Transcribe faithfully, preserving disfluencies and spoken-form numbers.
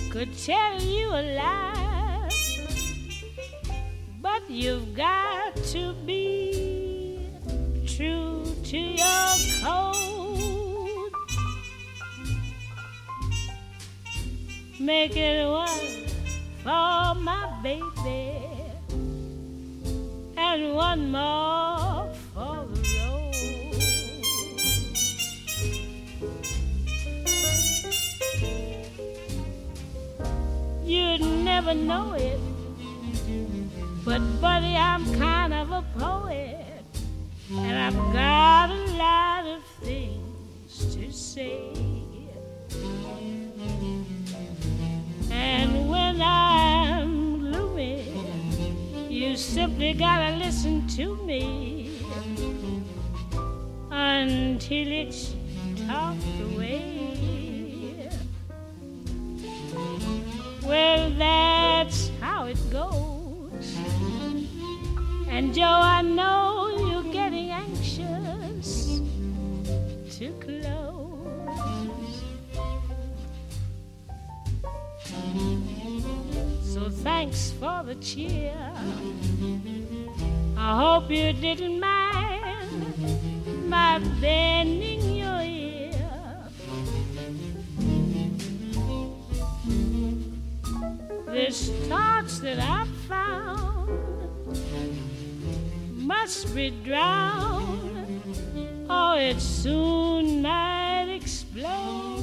could tell you a lie, but you've got to be true to your code. Make it one for my baby and one more for the road. You'd never know it, but buddy, I'm kind of a poet, and I've got a lot of things to say. And when I'm gloomy, you simply gotta listen to me until it's talked away. Well, that's how it goes. And Joe, I know you're getting anxious to close. So thanks for the cheer. I hope you didn't mind my bending your ear. This thoughts that I found must be drowned, or it soon might explode.